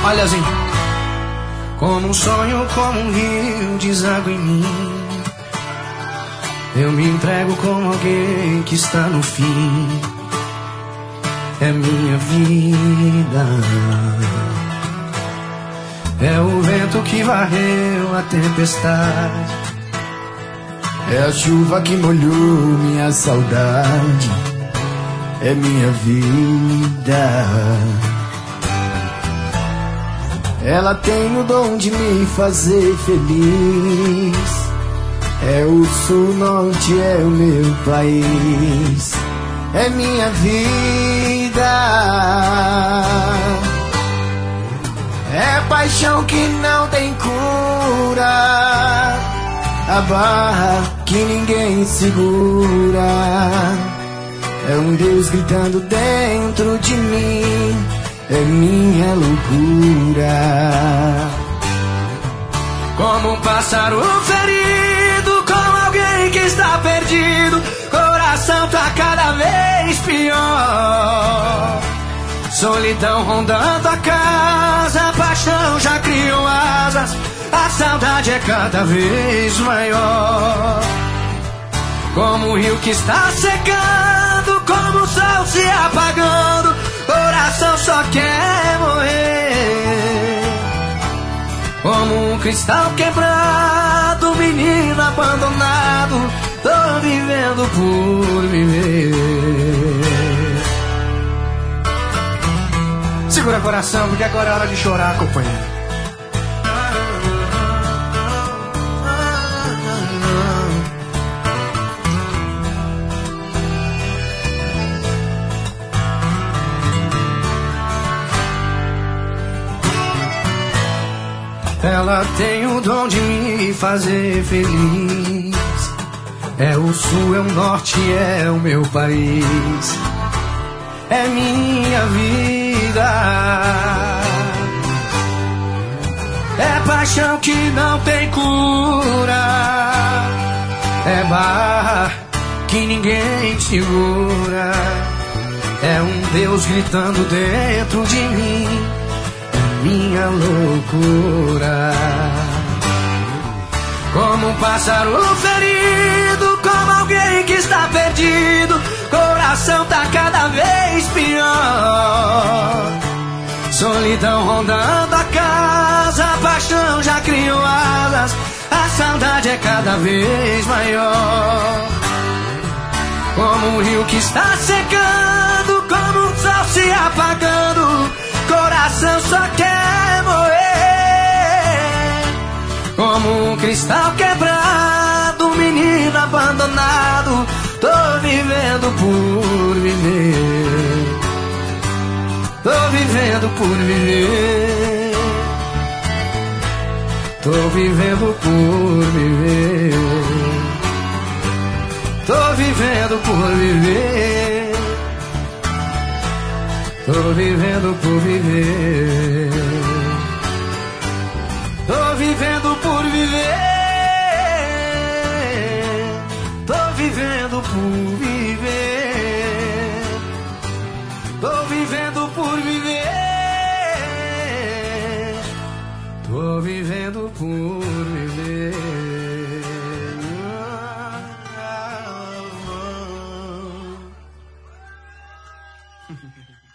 Olha assim. Como um sonho, como um rio, deságua em mim. Eu me entrego como alguém que está no fim. É minha vida. É o vento que varreu a tempestade. É a chuva que molhou minha saudade. É minha vida. Ela tem o dom de me fazer feliz. É o sul, norte, é o meu país. É minha vida. É paixão que não tem cura. A barra que ninguém segura. É um Deus gritando dentro de mim. É minha loucura. Como um pássaro ferido, como alguém que está perdido. Coração tá cada vez pior. Solidão rondando a casa, a paixão já criou asas. A saudade é cada vez maior. Como o rio que está secando, como o sol se apagando. Coração só quer morrer. Como um cristal quebrado, menino abandonado. Tô vivendo por viver. Segura coração, porque agora é hora de chorar, companheiro. Ela tem o dom de me fazer feliz. É o sul, é o norte, é o meu país. É minha vida. É paixão que não tem cura. É barra que ninguém segura. É um Deus gritando dentro de mim. Minha loucura. Como um pássaro ferido, como alguém que está perdido. Coração tá cada vez pior. Solidão rondando a casa, a paixão já criou asas. A saudade é cada vez maior. Como um rio que está secando, como um sol se apagando. Coração só quer morrer. Como um cristal quebrado, menino abandonado. Tô vivendo por viver. Tô vivendo por viver. Tô vivendo por viver. Tô vivendo por viver. Tô vivendo por viver. Tô vivendo por viver. Tô vivendo por viver. Tô vivendo por viver. Tô vivendo por viver.